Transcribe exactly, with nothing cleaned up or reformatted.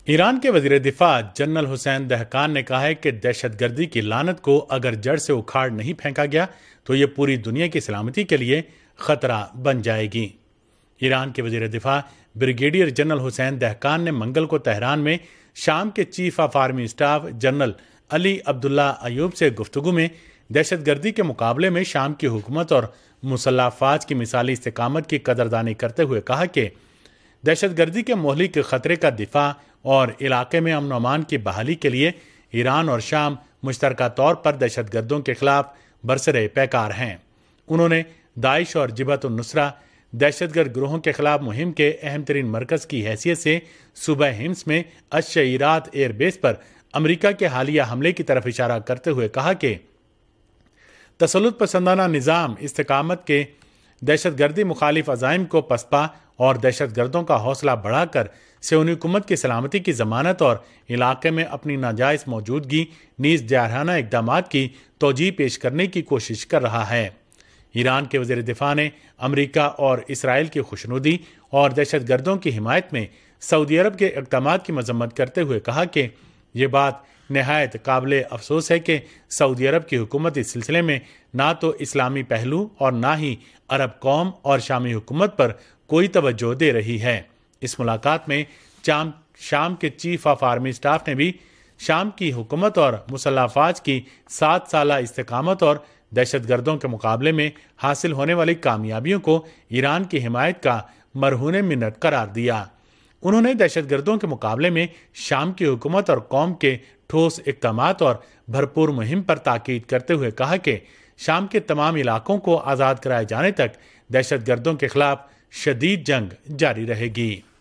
ایران کے وزیر دفاع جنرل حسین دہقان نے کہا ہے کہ دہشت گردی کی لعنت کو اگر جڑ سے اکھاڑ نہیں پھینکا گیا تو یہ پوری دنیا کی سلامتی کے لیے خطرہ بن جائے گی۔ ایران کے وزیر دفاع بریگیڈیئر جنرل حسین دہقان نے منگل کو تہران میں شام کے chief of army staff general Ali Abdullah Ayoub سے گفتگو میں دہشت گردی کے مقابلے میں شام کی حکومت اور مسلح افواج کی مثالی استقامت کی قدردانی کرتے ہوئے کہا کہ دہشت گردی کے مہلک خطرے کا دفاع اور علاقے میں امن و امان کی بحالی کے لیے ایران اور شام مشترکہ طور پر دہشت گردوں کے خلاف برسر پیکار ہیں۔ انہوں نے داعش اور جبہت النصرہ دہشت گرد گروہوں کے خلاف مہم کے اہم ترین مرکز کی حیثیت سے صوبہ حمص میں الشعیرات ایئر بیس پر امریکہ کے حالیہ حملے کی طرف اشارہ کرتے ہوئے کہا کہ تسلط پسندانہ نظام استقامت کے دہشت گردی مخالف عزائم کو پسپا اور دہشت گردوں کا حوصلہ بڑھا کر سیونی حکومت کی سلامتی کی ضمانت اور علاقے میں اپنی ناجائز موجودگی نیز جارحانہ اقدامات کی توجیہ پیش کرنے کی کوشش کر رہا ہے۔ ایران کے وزیر دفاع نے امریکہ اور اسرائیل کی خوشنودی اور دہشت گردوں کی حمایت میں سعودی عرب کے اقدامات کی مذمت کرتے ہوئے کہا کہ یہ بات نہایت قابل افسوس ہے کہ سعودی عرب کی حکومت اس سلسلے میں نہ تو اسلامی پہلو اور نہ ہی عرب قوم اور شامی حکومت پر کوئی توجہ دے رہی ہے۔ اس ملاقات میں شام کے چیف آف آرمی اسٹاف نے بھی شام کی حکومت اور مسلح افواج کی سات سالہ استقامت اور دہشت گردوں کے مقابلے میں حاصل ہونے والی کامیابیوں کو ایران کی حمایت کا مرہون منت قرار دیا۔ انہوں نے دہشت گردوں کے مقابلے میں شام کی حکومت اور قوم کے ٹھوس اقدامات اور بھرپور مہم پر تاکید کرتے ہوئے کہا کہ شام کے تمام علاقوں کو آزاد کرائے جانے تک دہشت گردوں کے خلاف شدید جنگ جاری رہے گی۔